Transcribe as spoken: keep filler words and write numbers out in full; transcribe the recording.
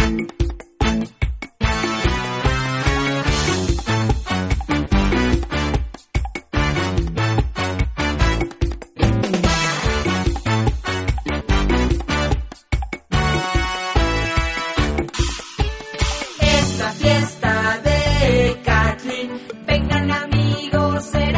Es la fiesta de Kathleen, vengan amigos, será